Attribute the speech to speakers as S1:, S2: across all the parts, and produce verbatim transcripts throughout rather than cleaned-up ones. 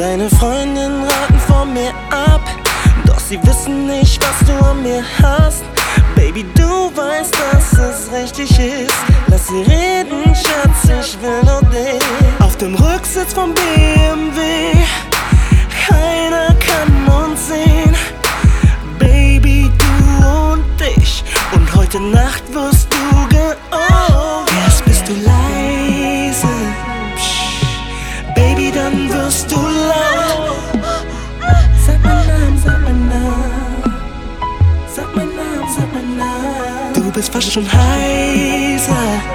S1: Deine Freundinnen raten von mir ab, doch sie wissen nicht, was du an mir hast. Baby, du weißt, dass es richtig ist. Lass sie reden, Schatz, ich will nur dich. Auf dem Rücksitz vom B M W, keiner kann uns sehen. Baby, du und ich, und heute Nacht wirst du geohrt. Erst bist du leise, psch, Baby, dann wirst du laut. Sag mein Namen, sag mein Namen, sag mein Namen, sag mein Namen. Du bist fast schon heiser,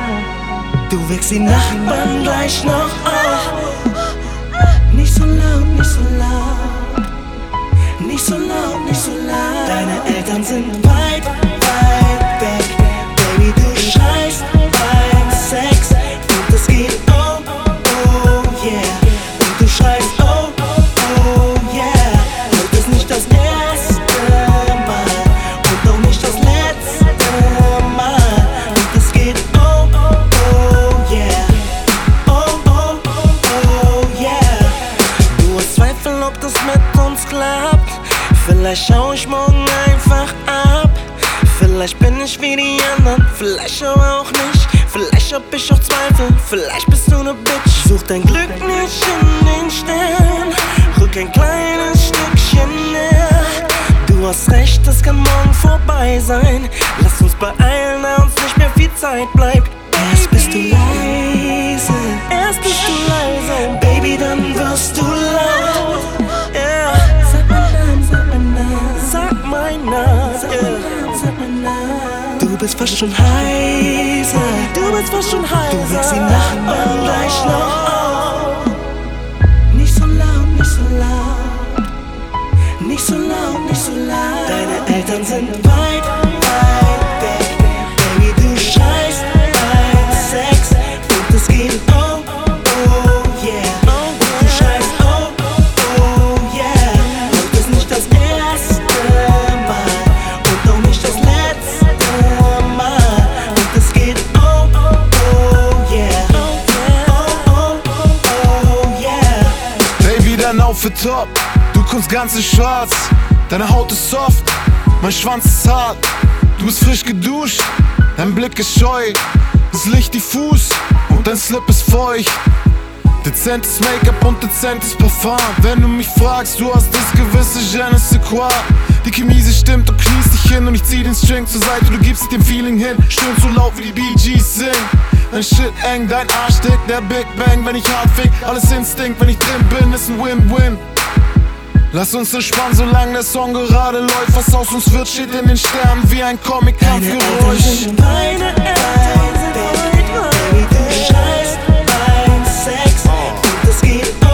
S1: du wächst die Nachbarn gleich noch auf. Nicht so laut, nicht so laut, nicht so laut, nicht so laut. Deine Eltern sind weit, weit weg. Baby, du schreist beim Sex und es geht oh, oh, yeah. Und du schreist oh, oh, yeah. Heute ist nicht das erste Mal und auch nicht das letzte Mal. Und es geht oh, oh, yeah. Oh, oh, oh, yeah. Du hast Zweifel, ob das mit uns klappt. Vielleicht schau ich morgen einfach ab. Vielleicht bin ich wie die anderen, vielleicht aber auch nicht. Vielleicht hab ich auch Zweifel, vielleicht bist du ne Bitch. Such dein Glück nicht in den Sternen, rück ein kleines Stückchen näher. Du hast recht, es kann morgen vorbei sein. Lass uns beeilen, da uns nicht mehr viel Zeit bleibt. Erst bist du leise, erst bist du leise, Baby, dann wirst du laut. Yeah. Sag mein Namen, sag mein Namen, sag mein Namen, sag mein Namen, sag mein Namen. Du bist fast schon heiser, du bist fast schon heiser. Du wächst die Nachbarn gleich noch auf. Nicht so laut, nicht so laut, nicht so laut, nicht so laut. Deine Eltern sind weit, weit weg. Baby, du schreist beim Sex und es geht oh, oh, yeah. Und du schreist oh, oh, yeah. Heute ist nicht das erste Mal und auch nicht das letzte Mal. Und es geht oh, oh, yeah. Oh, oh, oh, yeah.
S2: Baby, dein Outfit top, du kommst ganz in schwarz. Deine Haut ist soft, mein Schwanz ist hart. Du bist frisch geduscht, dein Blick ist scheu. Das Licht diffus und dein Slip ist feucht. Dezentes Make-up und dezentes Parfum. Wenn du mich fragst, du hast das gewisse Je ne sais quoi. Die Chemie, sie stimmt, du kniest dich hin und ich zieh den String zur Seite. Du gibst dem Feeling hin, stöhnst so laut wie die Bee Gees singen. Dein Shit eng, dein Arsch dick, der Big Bang, wenn ich hart fick. Alles Instinkt, wenn ich drin bin, ist ein Win-Win. Lass uns entspannen, solange der Song gerade läuft. Was aus uns wird, steht in den Sternen wie ein Comic-Kampfgeräusch.
S1: Deine Eltern sind weit weg, Baby, du schreist beim Sex und es geht